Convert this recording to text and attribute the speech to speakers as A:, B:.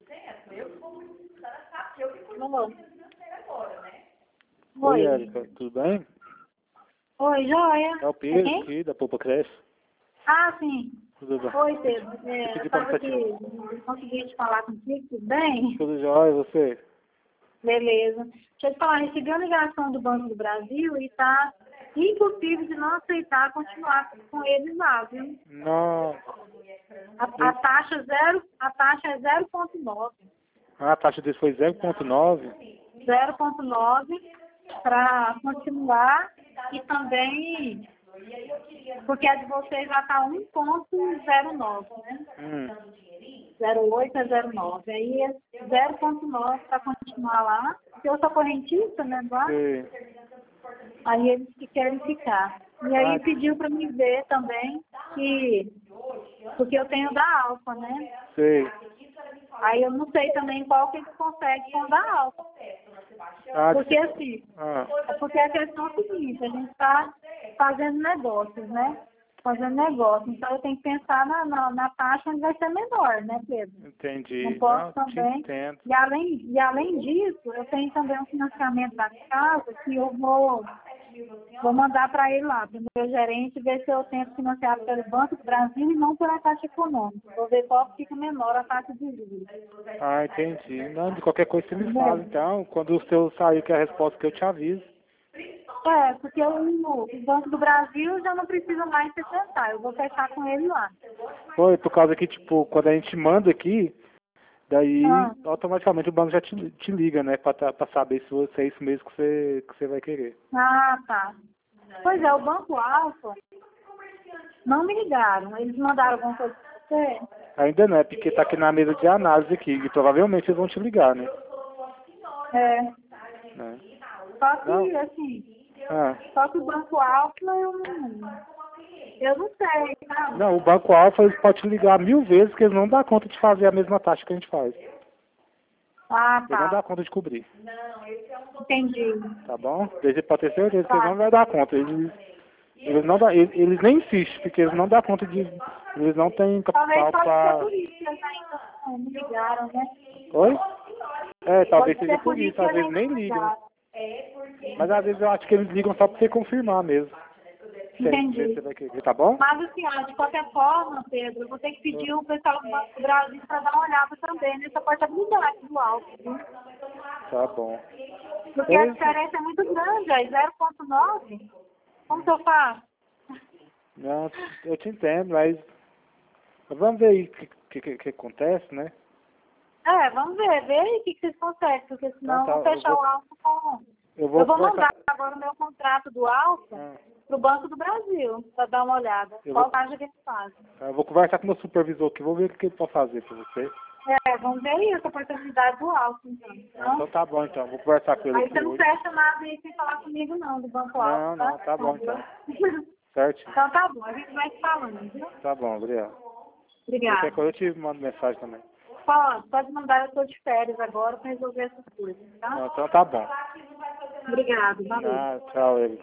A: Oi,
B: Oi.
A: Érica, tudo bem?
B: Oi, joia.
A: É o Pedro
B: Quem?
A: aqui, da Poupa Cresce.
B: Ah, sim.
A: Tudo bem?
B: Oi, Pedro.
A: Eu
B: Eu
A: pedi pra
B: estava
A: você
B: aqui, não consegui te falar contigo, tudo bem?
A: tudo jóia, e você?
B: Beleza. Deixa eu te falar, recebi uma ligação do Banco do Brasil e tá impossível de não aceitar continuar com eles lá, viu?
A: Não.
B: A taxa é 0,9.
A: A taxa dele foi 0,9.
B: 0,9 para continuar e também porque a de vocês já está 1,09, né? 0,8 a 0,9. Aí é 0,9 para continuar lá. Porque eu sou correntista, né? Lá.
A: Sei.
B: Aí eles que querem ficar. E aí pediu para me ver também que porque eu tenho da Alfa, né?
A: Sei.
B: Aí eu não sei também qual que eles conseguem com da Alfa. Porque assim, é porque a questão é a seguinte, a gente está fazendo negócios, né? Fazendo negócio. Então eu tenho que pensar na taxa onde vai ser menor, né, Pedro?
A: Entendi.
B: Não posso
A: Não, te
B: também.
A: entendo.
B: E além disso, eu tenho também um financiamento da casa que eu vou mandar para ele lá, para o meu gerente, ver se eu tento financiar pelo Banco do Brasil e não pela Caixa Econômica. Vou ver qual que fica menor a taxa de juros.
A: Ah, entendi. Não, de qualquer coisa você me fala,
B: Entendeu?
A: então. Quando o seu sair, que é a resposta que eu te aviso.
B: É, porque o Banco do Brasil já não precisa mais se tentar, eu vou fechar com ele lá.
A: Foi, por causa que, tipo, quando a gente manda aqui, daí
B: Ah,
A: automaticamente o banco já te liga, né? Pra saber se é isso mesmo que você vai querer.
B: tá. Pois é, o Banco Alfa não me ligaram, eles mandaram alguma coisa para você?
A: Ainda não, é porque tá aqui na mesa de análise aqui, e provavelmente eles vão te ligar, né?
B: É,
A: Né?
B: só
A: Não?
B: que, assim,
A: Ah.
B: só que o Banco Alfa eu não sei, sabe?
A: Não, o Banco Alfa eles podem te ligar 1000 vezes que eles não dão conta de fazer a mesma taxa que a gente faz.
B: Ah,
A: Eles não dão
B: tá.
A: conta de cobrir,
B: Entendi.
A: tá bom? Desde pode ter certeza que eles não
B: Tá.
A: vão dar conta. Eles nem insistem, porque eles não dão conta de. Eles não têm
B: Talvez
A: capital
B: pode ser
A: pra.
B: por isso que eles ainda não me ligaram, né?
A: Oi? É, talvez
B: Pode
A: seja
B: ser
A: por
B: por
A: isso,
B: isso que
A: às
B: eles
A: vezes
B: ainda
A: nem
B: não
A: ligam.
B: ligaram.
A: Mas às vezes eu acho que eles ligam só pra você confirmar mesmo. Se é isso mesmo que
B: Entendi.
A: você vai querer, tá bom?
B: Mas assim, ó, de qualquer forma, Pedro, eu vou ter que pedir o pessoal do Banco do Brasil para dar uma olhada também nessa portabilidade do álcool, viu?
A: Tá bom.
B: Porque a diferença é muito grande, é 0,9. Como que eu faço?
A: Não, eu te entendo, mas vamos ver aí o que acontece, né?
B: É, vamos ver, vê aí o que vocês conseguem, porque
A: Então
B: senão
A: tá,
B: eu vou fechar o álcool com.
A: eu vou
B: Eu vou
A: conversar.
B: mandar agora o meu contrato do álcool
A: Ah,
B: pro Banco do Brasil, para dar uma olhada.
A: eu
B: Qual
A: vou,
B: taxa que eles fazem?
A: eu vou conversar com o meu supervisor aqui, vou ver o que ele pode fazer pra você.
B: É, vamos ver aí essa oportunidade do álcool, então.
A: Então tá bom, então, vou conversar com ele
B: Aí
A: aqui
B: você não
A: hoje.
B: fecha nada aí sem falar comigo não, do Banco Alto,
A: Não,
B: tá?
A: não, tá bom então. Certo?
B: Então tá bom, a gente vai se falando, viu?
A: Tá bom, obrigado. Qualquer
B: Obrigada.
A: coisa eu te mando mensagem também.
B: Pode mandar, eu tô de férias agora para resolver essas coisas, tá?
A: Não, então tá bom.
B: Obrigada, valeu.
A: Ah, tchau, ele.